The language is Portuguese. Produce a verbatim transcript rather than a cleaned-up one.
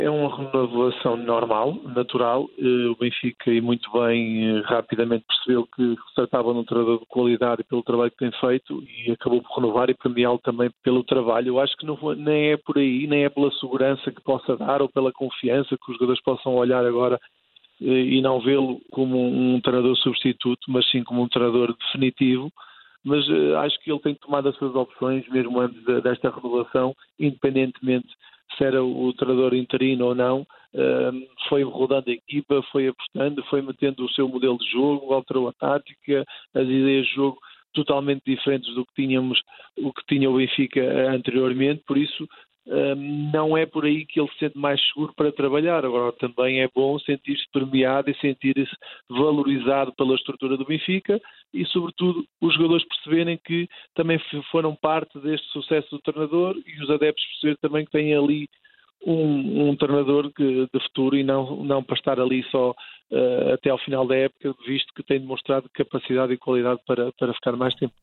É uma renovação normal, natural. O Benfica, e muito bem, rapidamente percebeu que se tratava de um treinador de qualidade pelo trabalho que tem feito e acabou por renovar e premiá-lo também pelo trabalho. Eu acho que não, nem é por aí, nem é pela segurança que possa dar ou pela confiança que os jogadores possam olhar agora e não vê-lo como um treinador substituto, mas sim como um treinador definitivo. Mas uh, acho que ele tem tomado as suas opções, mesmo antes de, desta renovação, independentemente se era o treinador interino ou não, uh, foi rodando a equipa, foi apostando, foi metendo o seu modelo de jogo, alterou a tática, as ideias de jogo totalmente diferentes do que tínhamos, o que tinha o Benfica anteriormente, por isso uh, não é por aí que ele se sente mais seguro para trabalhar. Agora também é bom sentir-se premiado e sentir-se valorizado pela estrutura do Benfica e, sobretudo, os jogadores perceberem que também foram parte deste sucesso do treinador e os adeptos perceberem também que têm ali um, um treinador que, de futuro e não, não para estar ali só uh, até ao final da época, visto que tem demonstrado capacidade e qualidade para, para ficar mais tempo.